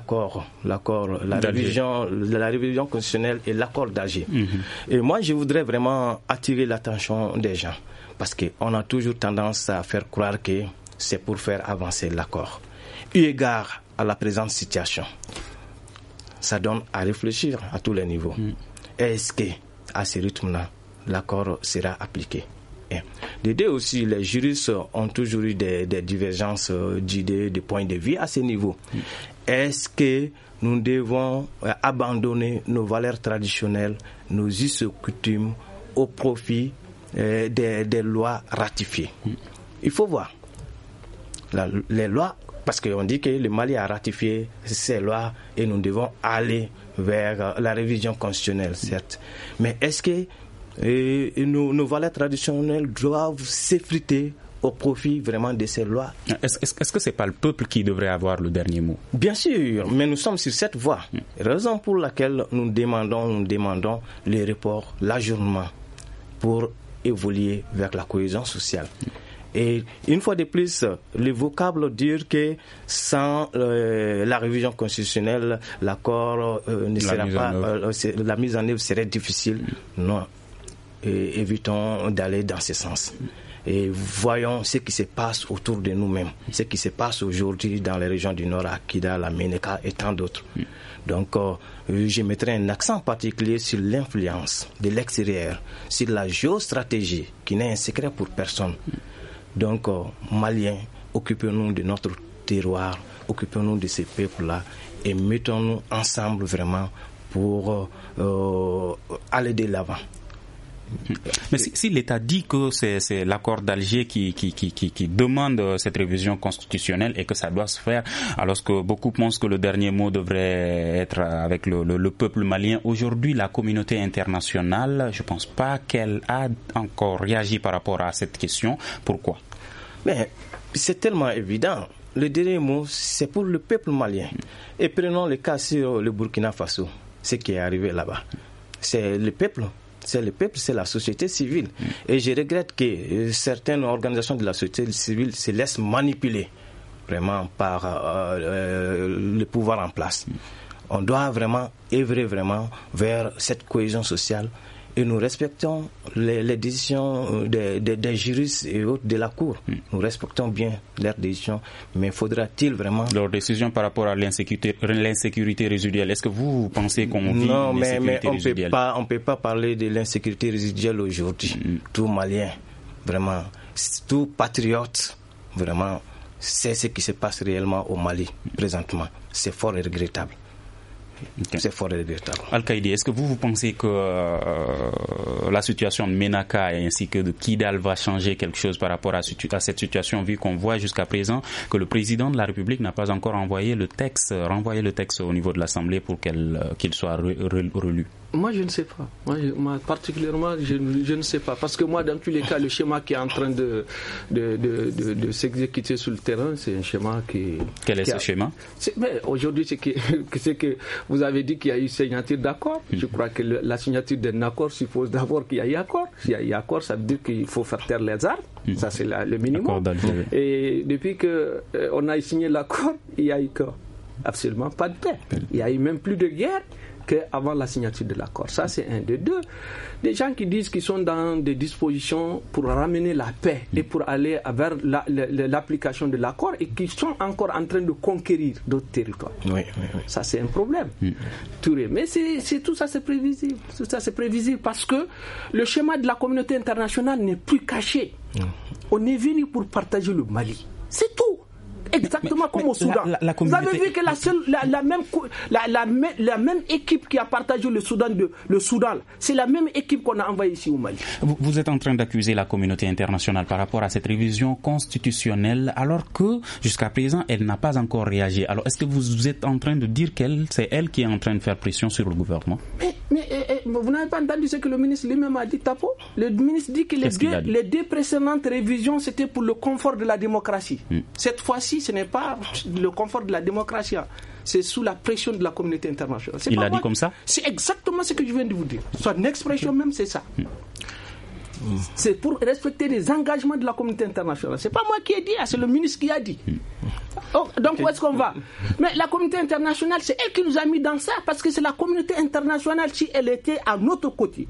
révision constitutionnelle et l'accord d'Alger. Et moi, je voudrais vraiment attirer l'attention des gens parce qu'on a toujours tendance à faire croire que c'est pour faire avancer l'accord. Eu égard à la présente situation, ça donne à réfléchir à tous les niveaux. Est-ce qu'à ce rythme-là, l'accord sera appliqué? De deux aussi, les juristes ont toujours eu des divergences d'idées, de points de vue à ce niveau. Est-ce que nous devons abandonner nos valeurs traditionnelles, nos us et coutumes au profit des lois ratifiées? Il faut voir. Les lois, parce qu'on dit que le Mali a ratifié ces lois et nous devons aller vers la révision constitutionnelle, certes. Mais est-ce que nos valeurs traditionnelles doivent s'effriter au profit vraiment de ces lois? Est-ce que ce n'est pas le peuple qui devrait avoir le dernier mot? Bien sûr, mais nous sommes sur cette voie. Raison pour laquelle nous demandons le report, l'ajournement pour évoluer vers la cohésion sociale. Et une fois de plus, le vocable dire que sans la révision constitutionnelle, l'accord ne sera pas, la mise en œuvre serait difficile. Non, évitons d'aller dans ce sens. Et voyons ce qui se passe autour de nous-mêmes, ce qui se passe aujourd'hui dans les régions du Nord, à Kida, la Ménéka et tant d'autres. Donc, je mettrai un accent particulier sur l'influence de l'extérieur, sur la géostratégie, qui n'est un secret pour personne. Donc, Maliens, occupons-nous de notre terroir, occupons-nous de ces peuples-là et mettons-nous ensemble vraiment pour aller de l'avant. Mais si l'État dit que c'est l'accord d'Alger qui demande cette révision constitutionnelle et que ça doit se faire, alors que beaucoup pensent que le dernier mot devrait être avec le peuple malien, aujourd'hui la communauté internationale, je ne pense pas qu'elle a encore réagi par rapport à cette question. Pourquoi? Mais c'est tellement évident. Le dernier mot, c'est pour le peuple malien. Et prenons le cas sur le Burkina Faso, ce qui est arrivé là-bas. C'est le peuple. C'est le peuple, c'est la société civile. Et je regrette que certaines organisations de la société civile se laissent manipuler vraiment par le pouvoir en place. On doit vraiment œuvrer vraiment vers cette cohésion sociale et nous respectons les décisions des juristes et autres de la Cour. Nous respectons bien leurs décisions, mais faudra-t-il vraiment... Leurs décisions par rapport à l'insécurité résiduelle, est-ce que vous pensez qu'on vit l'insécurité résiduelle? Non, mais on ne peut pas parler de l'insécurité résiduelle aujourd'hui. Tout Malien, vraiment, tout patriote, vraiment, c'est ce qui se passe réellement au Mali présentement. C'est fort regrettable. Okay. C'est fort regrettable. Al-Kaïdi, est-ce que vous pensez que la situation de Ménaka ainsi que de Kidal va changer quelque chose par rapport à cette situation, vu qu'on voit jusqu'à présent que le président de la République n'a pas encore renvoyé le texte au niveau de l'Assemblée pour qu'il soit relu? Moi, je ne sais pas. Moi, particulièrement, je ne sais pas. Parce que moi, dans tous les cas, le schéma qui est en train de s'exécuter sur le terrain, c'est un schéma qui... Quel est ce schéma? Mais aujourd'hui, c'est que vous avez dit qu'il y a eu signature d'accord. Je crois que la signature d'un accord suppose d'abord qu'il y a eu accord. S'il y a eu accord, ça veut dire qu'il faut faire taire les armes. Ça, c'est le minimum. Et depuis qu'on a signé l'accord, il y a eu quoi? Absolument pas de paix. Il y a eu même plus de guerre qu'avant la signature de l'accord. Ça, c'est un de deux. Des gens qui disent qu'ils sont dans des dispositions pour ramener la paix et pour aller vers l'application de l'accord et qui sont encore en train de conquérir d'autres territoires. Oui. Ça, c'est un problème. Mais tout ça, c'est prévisible. Tout ça, c'est prévisible parce que le schéma de la communauté internationale n'est plus caché. On est venu pour partager le Mali. C'est tout. Exactement comme au Soudan. Vous avez vu que la même équipe qui a partagé le Soudan, c'est la même équipe qu'on a envoyée ici au Mali. Vous êtes en train d'accuser la communauté internationale par rapport à cette révision constitutionnelle, alors que jusqu'à présent, elle n'a pas encore réagi. Alors, est-ce que vous êtes en train de dire c'est elle qui est en train de faire pression sur le gouvernement? Mais vous n'avez pas entendu ce que le ministre lui-même a dit, Tapo? Le ministre dit que les deux précédentes révisions, c'était pour le confort de la démocratie. Cette fois-ci, ce n'est pas le confort de la démocratie, c'est sous la pression de la communauté internationale. Il l'a dit comme ça? C'est exactement ce que je viens de vous dire. Son expression même, c'est ça. C'est pour respecter les engagements de la communauté internationale. C'est pas moi qui ai dit, c'est le ministre qui a dit. Donc où est-ce qu'on va? Mais la communauté internationale, c'est elle qui nous a mis dans ça, parce que c'est la communauté internationale, si elle était à notre côté,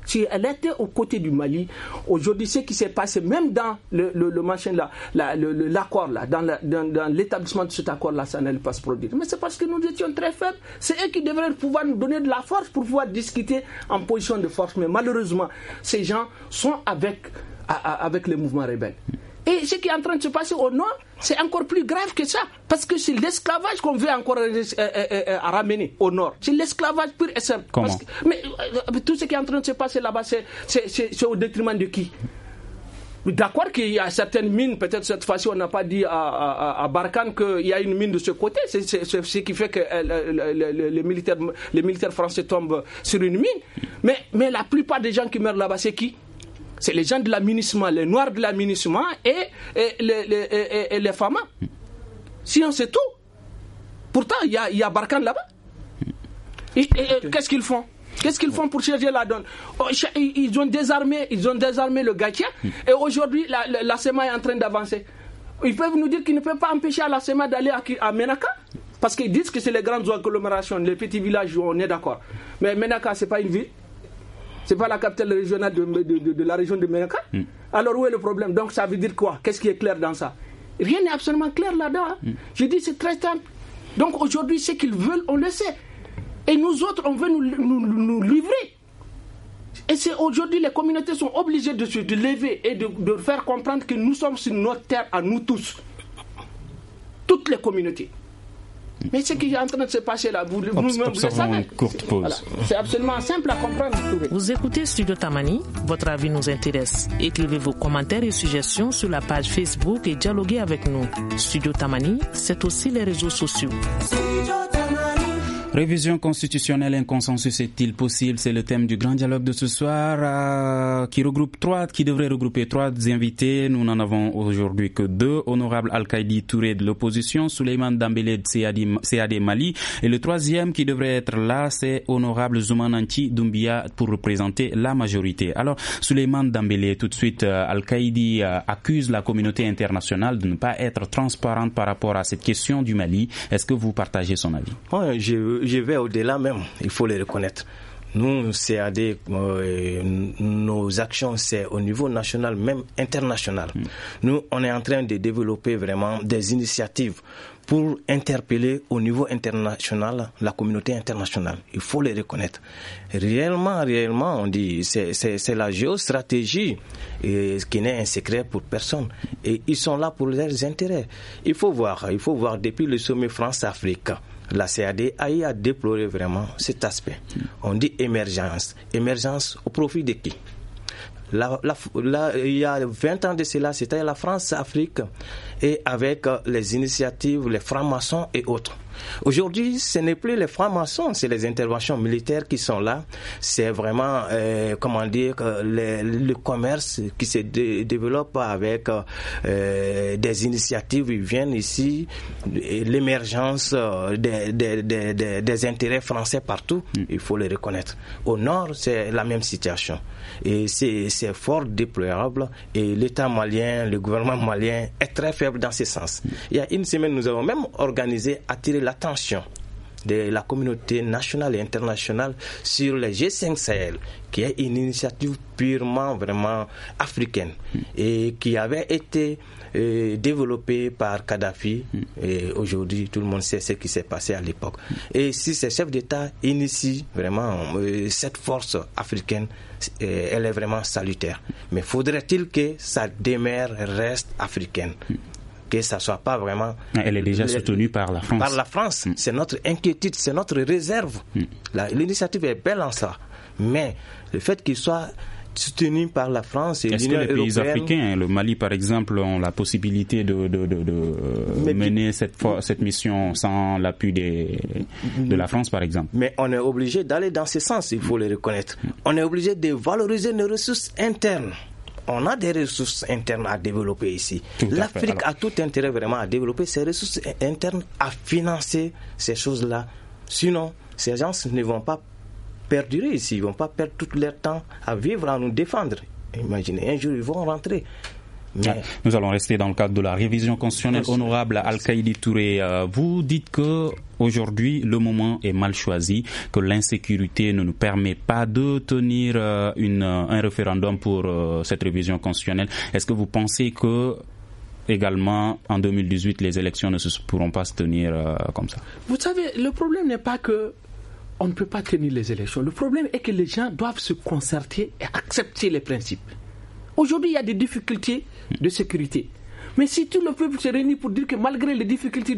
si elle était aux côtés du Mali, aujourd'hui, ce qui s'est passé, même dans l'accord, là, dans l'établissement de cet accord-là, ça n'allait pas se produire. Mais c'est parce que nous étions très faibles. C'est eux qui devraient pouvoir nous donner de la force pour pouvoir discuter en position de force. Mais malheureusement, ces gens sont avec les mouvements rebelles. Et ce qui est en train de se passer au nord, c'est encore plus grave que ça. Parce que c'est l'esclavage qu'on veut encore ramener au nord. C'est l'esclavage pur et simple. Comment ? Mais tout ce qui est en train de se passer là-bas, c'est au détriment de qui ? D'accord qu'il y a certaines mines, peut-être cette fois-ci on n'a pas dit à Barkhane qu'il y a une mine de ce côté, c'est ce qui fait que les militaires français tombent sur une mine. Mais la plupart des gens qui meurent là-bas, c'est qui ? C'est les gens de l'aménagement, les noirs de l'aménagement et les femmes. Sinon c'est tout. Pourtant il y a Barkhane là-bas. Qu'est-ce qu'ils font ? Qu'est-ce qu'ils font pour changer la donne ? Ils ont désarmé le Gatia et aujourd'hui la SEMA est en train d'avancer. Ils peuvent nous dire qu'ils ne peuvent pas empêcher la SEMA d'aller à Ménaka parce qu'ils disent que c'est les grandes agglomérations, les petits villages où on est d'accord. Mais Ménaka, c'est pas une ville. C'est pas la capitale régionale de la région de Ménaka. Alors où est le problème ? Donc ça veut dire quoi ? Qu'est-ce qui est clair dans ça ? Rien n'est absolument clair là-dedans. Je dis c'est très simple. Donc aujourd'hui, ce qu'ils veulent, on le sait. Et nous autres, on veut nous livrer. Et c'est aujourd'hui, les communautés sont obligées de se lever et de faire comprendre que nous sommes sur notre terre à nous tous. Toutes les communautés. Mais ce qui est en train de se passer là, vous le savez. Une courte pause. Voilà. C'est absolument simple à comprendre. Vous écoutez Studio Tamani, votre avis nous intéresse. Écrivez vos commentaires et suggestions sur la page Facebook et dialoguez avec nous. Studio Tamani, c'est aussi les réseaux sociaux. Révision constitutionnelle, un consensus est-il possible ? C'est le thème du grand dialogue de ce soir qui devrait regrouper 3 invités. Nous n'en avons aujourd'hui que 2. Honorable Al-Kaïdi Touré de l'opposition, Souleymane Dambélé de CAD Mali. Et le 3e qui devrait être là, c'est Honorable Zoumananti Doumbia pour représenter la majorité. Alors, Souleymane Dambélé, tout de suite, Al-Kaïdi accuse la communauté internationale de ne pas être transparente par rapport à cette question du Mali. Est-ce que vous partagez son avis ? Ouais, je vais au-delà même, il faut le reconnaître. Nous, CAD, nos actions, c'est au niveau national, même international. Nous, on est en train de développer vraiment des initiatives pour interpeller au niveau international la communauté internationale. Il faut les reconnaître. Réellement, on dit, c'est la géostratégie qui n'est un secret pour personne. Et ils sont là pour leurs intérêts. Il faut voir depuis le sommet France-Afrique. La CAD a déploré vraiment cet aspect. On dit émergence. Émergence au profit de qui ? Là, il y a 20 ans de cela, c'était la France-Afrique et avec les initiatives, les francs-maçons et autres. Aujourd'hui, ce n'est plus les francs-maçons, c'est les interventions militaires qui sont là. C'est vraiment, le commerce qui se développe avec des initiatives. Ils viennent ici, l'émergence des intérêts français partout. Il faut les reconnaître. Au nord, c'est la même situation. Et c'est fort déplorable. Et l'État malien, le gouvernement malien est très faible dans ce sens. Il y a une semaine, nous avons même attiré l'attention de la communauté nationale et internationale sur le G5 Sahel, qui est une initiative purement vraiment africaine et qui avait été développée par Kadhafi. Et aujourd'hui, tout le monde sait ce qui s'est passé à l'époque. Et si ces chefs d'État initient vraiment cette force africaine, elle est vraiment salutaire. Mais faudrait-il que sa demeure reste africaine? Que ça soit pas vraiment... Elle est déjà soutenue par la France. Par la France. C'est notre inquiétude, c'est notre réserve. L'initiative est belle en ça. Mais le fait qu'il soit soutenu par la France et l'Union européenne... Est-ce que les pays africains, le Mali par exemple, ont la possibilité de mener cette mission sans l'appui de la France par exemple? Mais on est obligé d'aller dans ce sens, il faut le reconnaître. On est obligé de valoriser nos ressources internes. On a des ressources internes à développer ici. L'Afrique a tout intérêt vraiment à développer ses ressources internes, à financer ces choses-là. Sinon, ces gens ne vont pas perdurer ici. Ils ne vont pas perdre tout leur temps à vivre, à nous défendre. Imaginez, un jour, ils vont rentrer. Mais... Nous allons rester dans le cadre de la révision constitutionnelle. Honorable Al-Kaïdi Touré, vous dites que aujourd'hui, le moment est mal choisi, que l'insécurité ne nous permet pas de tenir un référendum pour cette révision constitutionnelle. Est-ce que vous pensez que également en 2018 les élections ne pourront pas se tenir comme ça? Vous savez, le problème n'est pas que on ne peut pas tenir les élections. Le problème est que les gens doivent se concerter et accepter les principes. Aujourd'hui, il y a des difficultés de sécurité. Mais si tout le peuple se réunit pour dire que malgré les difficultés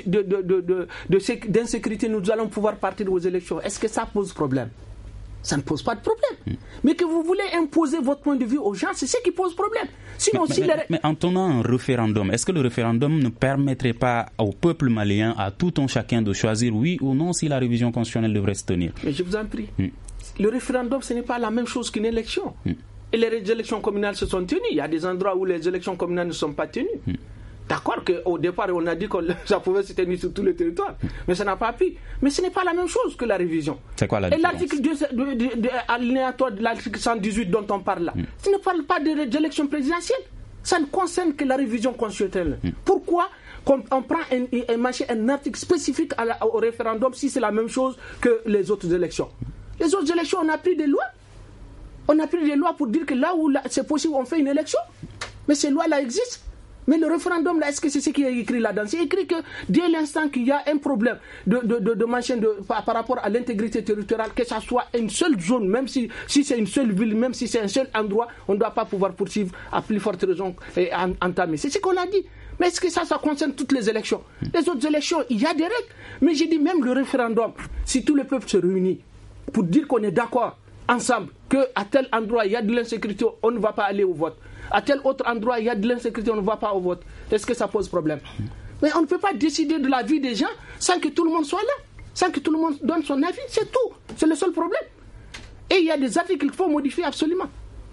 d'insécurité, nous allons pouvoir partir aux élections, est-ce que ça pose problème? Ça ne pose pas de problème. Mais que vous voulez imposer votre point de vue aux gens, c'est ce qui pose problème. Sinon, mais en tenant un référendum, est-ce que le référendum ne permettrait pas au peuple malien, à tout un chacun, de choisir oui ou non si la révision constitutionnelle devrait se tenir? Mais je vous en prie. Le référendum, ce n'est pas la même chose qu'une élection. Et les élections communales se sont tenues. Il y a des endroits où les élections communales ne sont pas tenues. D'accord qu'au départ, on a dit que ça pouvait se tenir sur tout le territoire. Mais ça n'a pas pu. Mais ce n'est pas la même chose que la révision. C'est quoi la différence? Et l'article aléatoire de l'article 118 dont on parle là, ça ne parle pas d'élection présidentielle. Ça ne concerne que la révision constitutionnelle. Pourquoi on prend un article spécifique au référendum si c'est la même chose que les autres élections? Les autres élections, on a pris des lois. On a pris des lois pour dire que là où c'est possible, on fait une élection. Mais ces lois-là existent. Mais le référendum, là, est-ce que c'est ce qui est écrit là-dedans? C'est écrit que dès l'instant qu'il y a un problème de maintien par rapport à l'intégrité territoriale, que ça soit une seule zone, même si c'est une seule ville, même si c'est un seul endroit, on ne doit pas pouvoir poursuivre à plus forte raison et entamer. C'est ce qu'on a dit. Mais est-ce que ça concerne toutes les élections? Les autres élections, il y a des règles. Mais j'ai dit même le référendum, si tout le peuple se réunit pour dire qu'on est d'accord ensemble qu'à tel endroit il y a de l'insécurité, on ne va pas aller au vote. À tel autre endroit il y a de l'insécurité, on ne va pas au vote. Est-ce que ça pose problème? Mais on ne peut pas décider de la vie des gens sans que tout le monde soit là, sans que tout le monde donne son avis. C'est tout. C'est le seul problème. Et il y a des articles qu'il faut modifier absolument.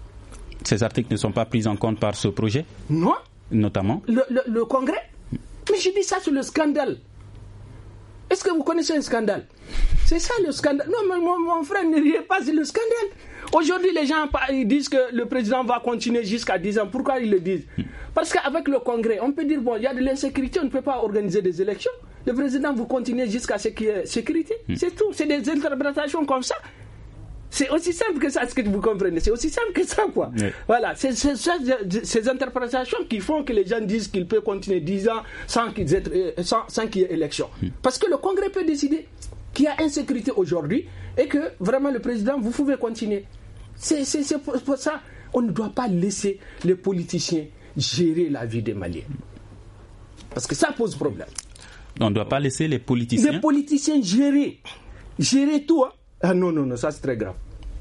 Ces articles ne sont pas pris en compte par ce projet? Non. Notamment le Congrès. Mais je dis ça sur le scandale. Est-ce que vous connaissez un scandale? C'est ça le scandale. Non, mais mon frère, ne riez pas, c'est le scandale. Aujourd'hui, les gens ils disent que le président va continuer jusqu'à 10 ans. Pourquoi ils le disent? Parce qu'avec le Congrès, on peut dire, bon, il y a de l'insécurité, on ne peut pas organiser des élections. Le président, vous continuez jusqu'à ce qu'il y ait sécurité. C'est tout. C'est des interprétations comme ça. C'est aussi simple que ça, ce que vous comprenez. C'est aussi simple que ça, quoi. Oui. Voilà. C'est ces interprétations qui font que les gens disent qu'il peut continuer 10 ans sans qu'il y ait élection. Parce que le Congrès peut décider qu'il y a insécurité aujourd'hui et que vraiment le président, vous pouvez continuer. C'est pour ça on ne doit pas laisser les politiciens gérer la vie des Maliens. Parce que ça pose problème. On ne doit pas laisser les politiciens gérer tout, hein. Ah non, ça c'est très grave.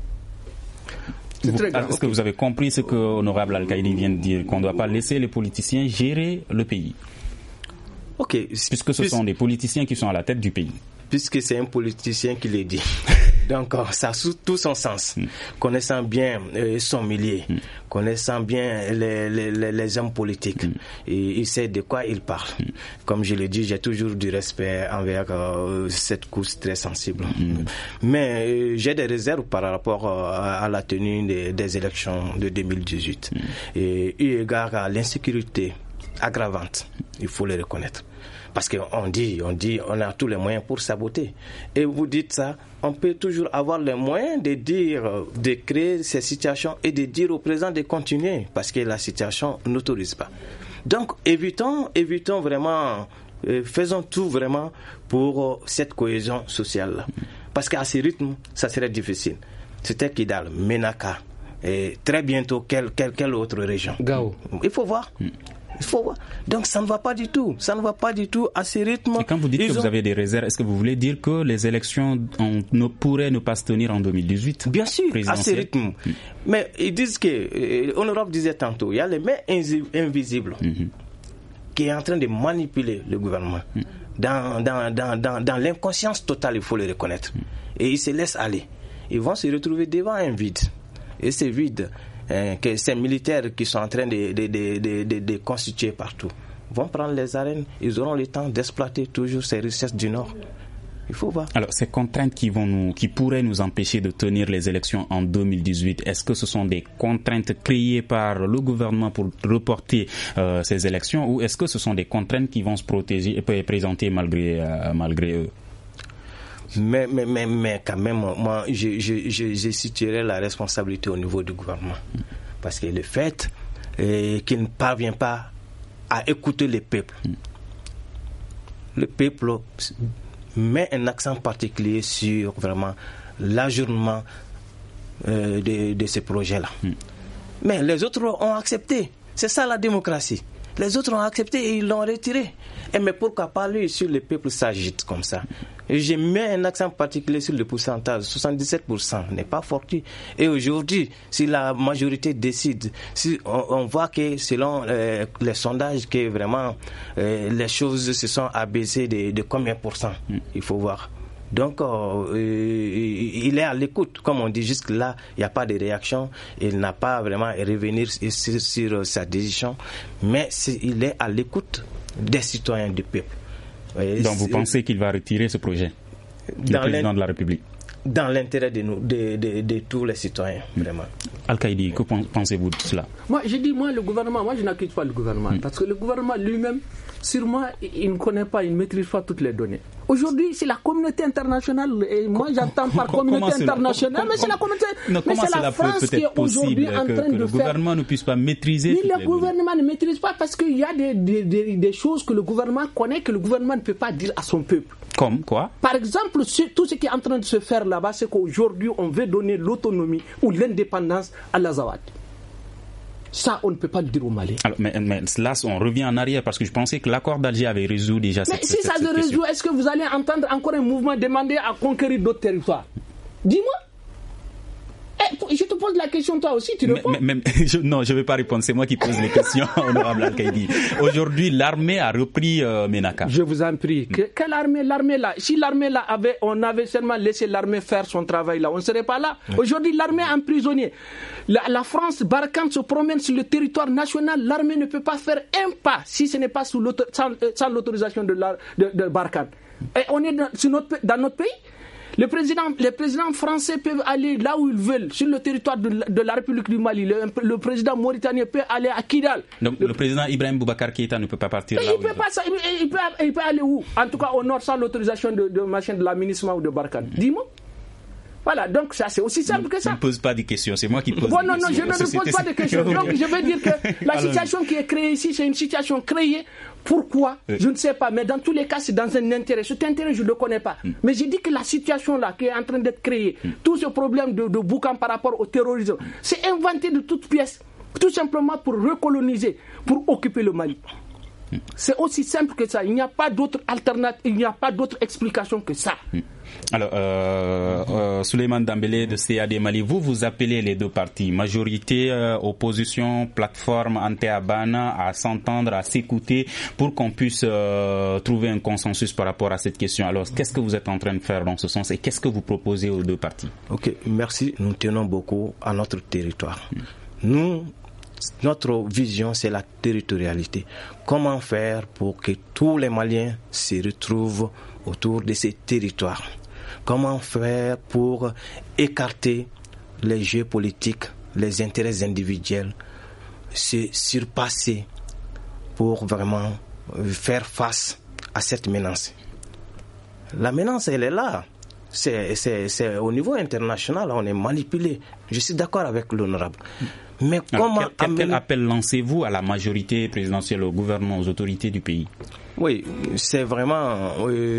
Est-ce que vous avez compris ce que l'honorable Al-Kaïdi vient de dire, qu'on ne doit pas laisser les politiciens gérer le pays? Ok. Puisque ce sont des politiciens qui sont à la tête du pays. Puisque c'est un politicien qui le dit. Donc ça a tout son sens. Connaissant bien son milieu, connaissant bien les hommes politiques, et il sait de quoi il parle. Comme je le dis, j'ai toujours du respect envers cette cause très sensible. Mais j'ai des réserves par rapport à la tenue des élections de 2018. Et eu égard à l'insécurité aggravante, il faut le reconnaître. Parce qu'on dit, on a tous les moyens pour saboter. Et vous dites ça, on peut toujours avoir les moyens de créer ces situations et de dire au président de continuer, parce que la situation n'autorise pas. Donc, évitons vraiment, faisons tout vraiment pour cette cohésion sociale-là. Parce qu'à ce rythme, ça serait difficile. C'était Kidal, Menaka, et très bientôt, quelle autre région? Gao. Il faut voir. Donc ça ne va pas du tout. À ce rythme. Et quand vous dites que vous avez des réserves, est-ce que vous voulez dire que les élections pourraient ne pas se tenir en 2018? Bien sûr, à ce rythme. Mais ils disent que, Honorable disait tantôt, il y a les mains invisibles qui est en train de manipuler le gouvernement. Dans l'inconscience totale, il faut le reconnaître. Et ils se laissent aller. Ils vont se retrouver devant un vide. Et ce vide, que ces militaires qui sont en train de constituer partout vont prendre les arènes, ils auront le temps d'exploiter toujours ces richesses du Nord. Il faut voir. Alors, ces contraintes qui pourraient nous empêcher de tenir les élections en 2018, est-ce que ce sont des contraintes créées par le gouvernement pour reporter ces élections, ou est-ce que ce sont des contraintes qui vont se présenter malgré eux? Mais quand même, moi, je situerais la responsabilité au niveau du gouvernement. Parce que le fait qu'il ne parvient pas à écouter le peuple met un accent particulier sur vraiment l'ajournement de ces projets-là. Mais les autres ont accepté. C'est ça la démocratie. Les autres ont accepté et ils l'ont retiré. Mais pourquoi pas lui, sur le peuple s'agite comme ça? Je mets un accent particulier sur le pourcentage. 77% n'est pas fortuit. Et aujourd'hui, si la majorité décide, si on voit que selon les sondages, que vraiment les choses se sont abaissées de combien %? Il faut voir. Donc, il est à l'écoute. Comme on dit, jusque-là, il n'y a pas de réaction. Il n'a pas vraiment à revenir sur sa décision. Mais il est à l'écoute des citoyens du peuple. Donc, vous pensez qu'il va retirer ce projet, le président de la République? Dans l'intérêt de nous, de tous les citoyens, vraiment. Al-Kaïdi, que pensez-vous de cela? Moi, le gouvernement, je n'accuse pas le gouvernement. Parce que le gouvernement lui-même, sûrement, il ne connaît pas, il ne maîtrise pas toutes les données. Aujourd'hui, c'est la communauté internationale, et moi j'entends par communauté internationale, mais c'est la communauté, mais c'est la France qui est aujourd'hui en train de faire. Que le gouvernement ne puisse pas maîtriser. Mais le gouvernement ne maîtrise pas parce qu'il y a des choses que le gouvernement connaît, que le gouvernement ne peut pas dire à son peuple. Comme quoi? Par exemple, tout ce qui est en train de se faire là-bas, c'est qu'aujourd'hui on veut donner l'autonomie ou l'indépendance à l'Azawad. Ça, on ne peut pas le dire au Mali. Alors, mais là, on revient en arrière parce que je pensais que l'accord d'Alger avait résolu déjà cette question. Mais si ça se résout, est-ce que vous allez entendre encore un mouvement demander à conquérir d'autres territoires? Dis-moi. Je te pose la question, toi aussi, tu réponds. Non, je ne vais pas répondre, c'est moi qui pose les questions, honorable Al-Kaïdi. Aujourd'hui, l'armée a repris Ménaka. Je vous en prie. Quelle armée? L'armée là, si l'armée là on avait seulement laissé l'armée faire son travail là, on ne serait pas là. Aujourd'hui, l'armée est emprisonnée. La France, Barkhane se promène sur le territoire national. L'armée ne peut pas faire un pas si ce n'est pas sans l'autorisation de Barkhane. Et on est dans notre pays. Les présidents français peuvent aller là où ils veulent, sur le territoire de la République du Mali. Le président mauritanien peut aller à Kidal. Donc le président Ibrahim Boubacar Keïta ne peut pas partir là où il peut aller où? En tout cas au nord, sans l'autorisation de la MINUSMA ou de Barkhane. Dis-moi. Voilà, donc ça c'est aussi simple que ça. Je ne pose pas des questions, c'est moi qui pose des questions. Non, je ne pose pas de questions. Donc je veux dire que la situation qui est créée ici, c'est une situation créée. Pourquoi? Je ne sais pas, mais dans tous les cas, c'est dans un intérêt. Cet intérêt, je ne le connais pas. Mais j'ai dit que la situation là qui est en train d'être créée, tout ce problème de Boucan par rapport au terrorisme, c'est inventé de toutes pièces, tout simplement pour recoloniser, pour occuper le Mali. C'est aussi simple que ça. Il n'y a pas d'autre alternative, il n'y a pas d'autre explication que ça. Alors, Souleymane Dambélé de CAD Mali, vous appelez les deux partis, majorité, opposition, plateforme anti-Abana, à s'entendre, à s'écouter pour qu'on puisse trouver un consensus par rapport à cette question. Alors, qu'est-ce que vous êtes en train de faire dans ce sens et qu'est-ce que vous proposez aux deux partis? Ok, merci. Nous tenons beaucoup à notre territoire. Notre vision, c'est la territorialité. Comment faire pour que tous les Maliens se retrouvent autour de ces territoires? Comment faire pour écarter les jeux politiques, les intérêts individuels, se surpasser pour vraiment faire face à cette menace? La menace, elle est là. C'est au niveau international, on est manipulé. Je suis d'accord avec l'honorable. Mais comment quel appel lancez-vous à la majorité présidentielle, au gouvernement, aux autorités du pays? Oui, c'est vraiment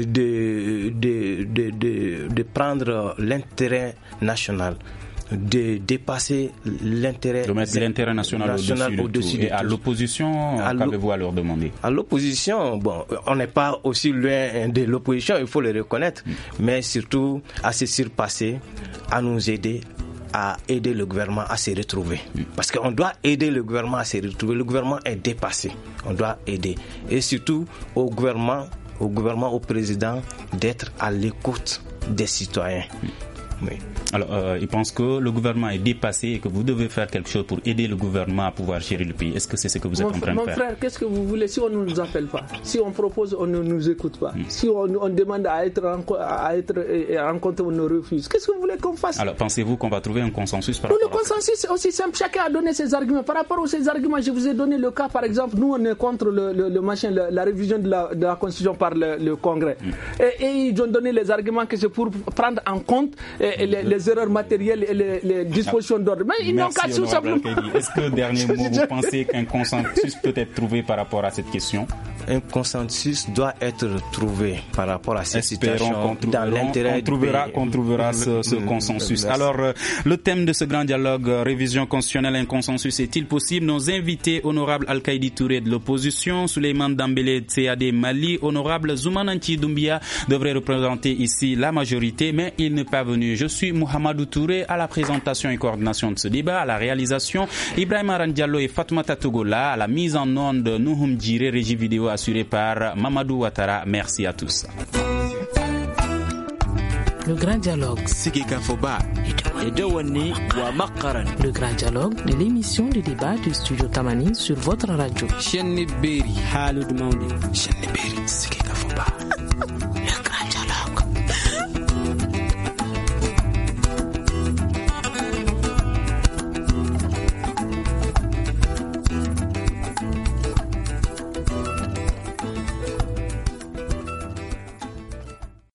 de prendre l'intérêt national, de dépasser l'intérêt, de mettre l'intérêt national au-dessus de tout. Et à l'opposition, qu'avez-vous à leur demander? À l'opposition, bon, on n'est pas aussi loin de l'opposition, il faut le reconnaître, mais surtout à se surpasser, à nous aider, à aider le gouvernement à se retrouver. Parce qu'on doit aider le gouvernement à se retrouver. Le gouvernement est dépassé. On doit aider. Et surtout au gouvernement, au président, d'être à l'écoute des citoyens. Oui. Alors, ils pensent que le gouvernement est dépassé et que vous devez faire quelque chose pour aider le gouvernement à pouvoir gérer le pays. Est-ce que c'est ce que vous êtes en train de faire? Mon frère, qu'est-ce que vous voulez si on ne nous appelle pas? Si on propose, on ne nous écoute pas. Si on demande à être rencontré, on nous refuse. Qu'est-ce que vous voulez qu'on fasse? Alors, pensez-vous qu'on va trouver un consensus par rapport à ça? Le consensus, c'est aussi simple. Chacun a donné ses arguments. Par rapport à ces arguments, je vous ai donné le cas, par exemple, nous, on est contre la révision de la Constitution par le Congrès. Et ils ont donné les arguments que c'est pour prendre en compte les erreurs matérielles et les dispositions d'ordre. Mais ils n'ont qu'à tout simplement... Est-ce que, dernier mot, vous pensez qu'un consensus peut être trouvé par rapport à cette question? Un consensus doit être trouvé par rapport à cette situation dans l'intérêt qu'on trouvera ce consensus. Alors, le thème de ce grand dialogue, révision constitutionnelle, un consensus, est-il possible? Nos invités, honorable Al-Kaïdi Touré de l'opposition, Souleymane Dambélé de CAD Mali, honorable Zoumananti Doumbia devrait représenter ici la majorité, mais il n'est pas venu. Je suis Mohamedou Touré à la présentation et coordination de ce débat, à la réalisation Ibrahim Aran Diallo et Fatoumata Togola, à la mise en onde Nouhoum Djiré, régie vidéo assurée par Mamadou Ouattara. Merci à tous. Le grand dialogue. Le grand dialogue de l'émission de débat du Studio Tamani sur votre radio.